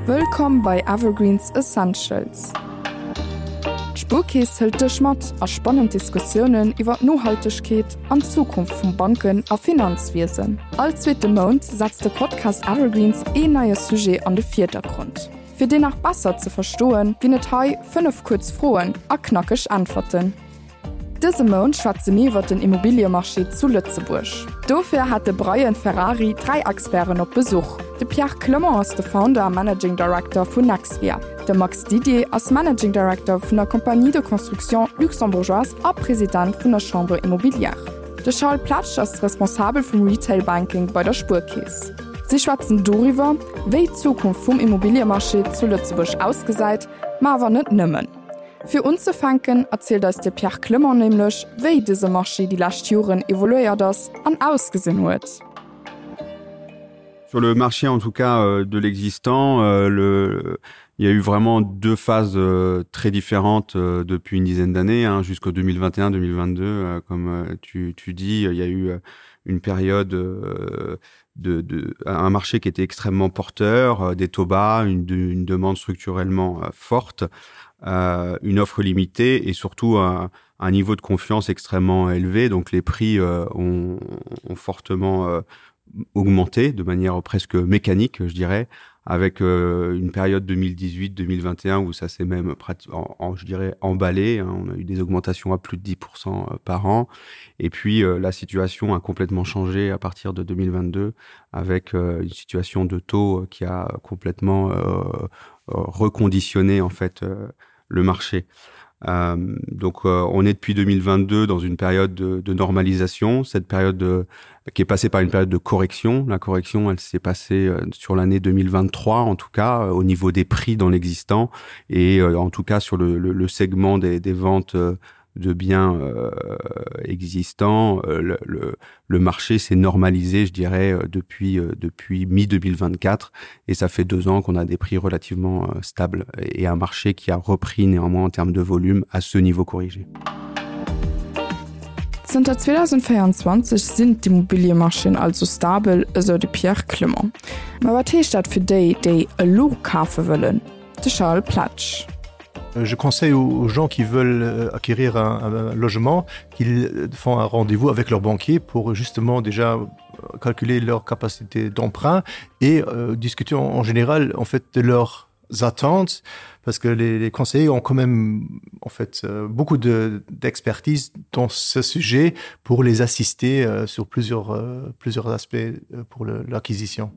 Willkommen bei Evergreens Essentials. Spurkees hält dich mat a spannend Diskussionen über Nachhaltigkeit und Zukunft von Banken und Finanzwesen. Als zweite Monat setzt der Podcast Evergreens ein neues Sujet an den Vordergrund. Für den auch besser zu verstehen, gehen es heute 5 Kurzfragen und knackig Antworten. Diesen Monat schwätzen wir über den Immobilienmarché zu Lützeburg. Dafür hat der Brian Ferrari 3 Experten auf Besuch. Der Pierre Clement ist der Founder und Managing Director von Nexvia. Der Max Didier ist Managing Director von der Compagnie de Construction Luxembourgeoise und Präsident von der Chambre Immobilière. Der Charles Platsch ist responsabel vom Retail Banking bei der Spurkees. Sie schwätzen darüber, wie die Zukunft vom Immobilienmarché zu Lützeburg ausgeseit, aber nicht nimmen. Für uns zu fangen, erzählt uns der Pierre Clement nämlich, wie diese Marché die letzten Jahre evoluiert ist und ausgesehen hat. Sur le marché, en tout cas, de l'existant, il y a eu vraiment 2 phases très différentes depuis une dizaine d'années, jusqu'au 2021-2022. Comme tu dis, il y a eu une période un marché qui était extrêmement porteur, des taux bas, une demande structurellement forte, une offre limitée et surtout un niveau de confiance extrêmement élevé. Donc les prix ont fortement augmenté de manière presque mécanique, je dirais, avec une période 2018-2021 où ça s'est même je dirais emballé. On a eu des augmentations à plus de 10% par an. Et puis la situation a complètement changé à partir de 2022 avec une situation de taux qui a complètement reconditionné en fait le marché. Donc on est depuis 2022 dans une période de normalisation, cette période qui est passée par une période de correction. La correction, elle s'est passée sur l'année 2023 en tout cas au niveau des prix dans l'existant et en tout cas sur le segment des ventes de biens existants. Le marché s'est normalisé, je dirais, depuis mi-2024 et ça fait 2 ans qu'on a des prix relativement stables et un marché qui a repris néanmoins en termes de volume à ce niveau corrigé. Seit 2024 sind die Immobilienmarschen also stabil, so der Pierre Clement. Aber was heißt das für die lo kaufen wollen? Der Charles Platsch. Je conseille aux gens qui veulent acquérir un logement qu'ils font un rendez-vous avec leur banquier pour justement déjà calculer leur capacité d'emprunt et discuter en général en fait de leurs attentes parce que les conseillers ont quand même en fait beaucoup d'expertise dans ce sujet pour les assister sur plusieurs aspects pour l'acquisition.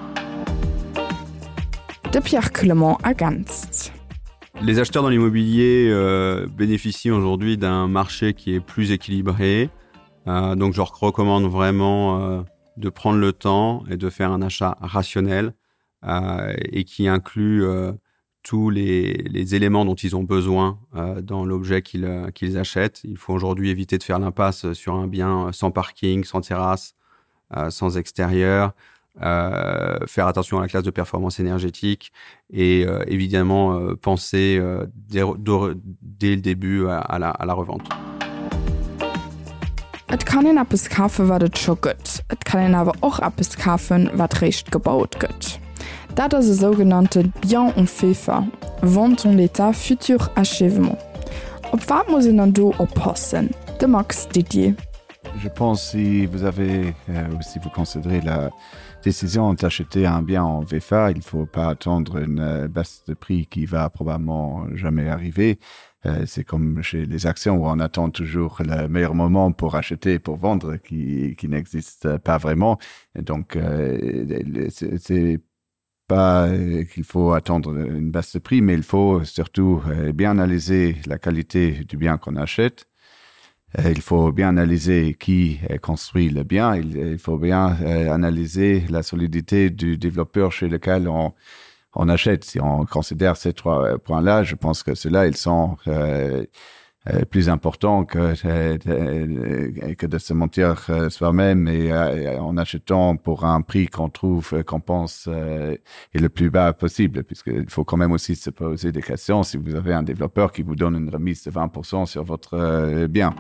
De Pierre Clement ergänzt. Les acheteurs dans l'immobilier bénéficient aujourd'hui d'un marché qui est plus équilibré. Donc, je leur recommande vraiment de prendre le temps et de faire un achat rationnel et qui inclut tous les éléments dont ils ont besoin dans l'objet qu'ils achètent. Il faut aujourd'hui éviter de faire l'impasse sur un bien sans parking, sans terrasse, sans extérieur. Faire attention à la classe de performance énergétique et évidemment penser dès le début à la revente. Et kann en etwas kaufen, was es schon gibt. Et kann en aber auch etwas kaufen, was recht gebaut wird. Das ist der sogenannte Bien en FIFA, Vente en l'état futur achèvement. Auf was muss ich dann da aufpassen? Der Max Didier. Je pense si vous considérez la décision d'acheter un bien en VFA, il ne faut pas attendre une baisse de prix qui va probablement jamais arriver. C'est comme chez les actions où on attend toujours le meilleur moment pour acheter et pour vendre qui n'existe pas vraiment. Et donc, c'est pas qu'il faut attendre une baisse de prix, mais il faut surtout bien analyser la qualité du bien qu'on achète. Il faut bien analyser qui construit le bien. Il faut bien analyser la solidité du développeur chez lequel on achète. Si on considère ces 3 points-là, je pense que ceux-là, ils sont plus importants que de se mentir soi-même et en achetant pour un prix qu'on pense est le plus bas possible, puisqu'il faut quand même aussi se poser des questions si vous avez un développeur qui vous donne une remise de 20% sur votre bien.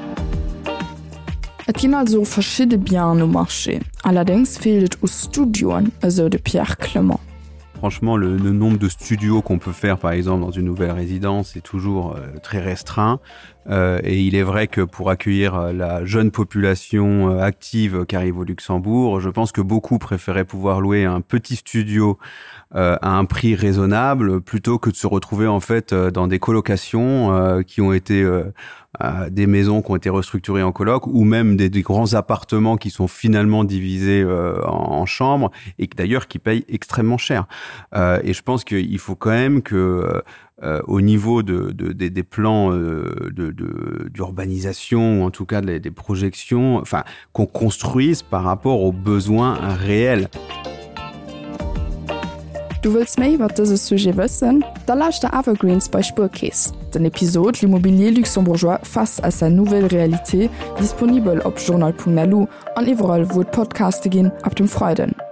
Es gibt also verschiedene Biens am Marché. Allerdings fehlt es aus Studien, also de Pierre Clement. Franchement, le nombre de studios qu'on peut faire, par exemple, dans une nouvelle résidence est toujours très restreint. Et il est vrai que pour accueillir la jeune population active qui arrive au Luxembourg, je pense que beaucoup préféraient pouvoir louer un petit studio à un prix raisonnable plutôt que de se retrouver en fait dans des colocations qui ont été des maisons qui ont été restructurées en coloc ou même des grands appartements qui sont finalement divisés en chambres et d'ailleurs qui payent extrêmement cher. Et je pense qu'il faut quand même que au niveau des plans d'urbanisation ou en tout cas des projections, enfin qu'on construise par rapport aux besoins réels. Du willst méi iwwer dëse Sujet wëssen, da lauscht der Evergreens bei Spurkees. Den Episode l'Immobilier luxembourgeois face à sa nouvelle Realité disponibel op journal.lu an iwwerall wo d Podcaste ginn ab dem Freuden.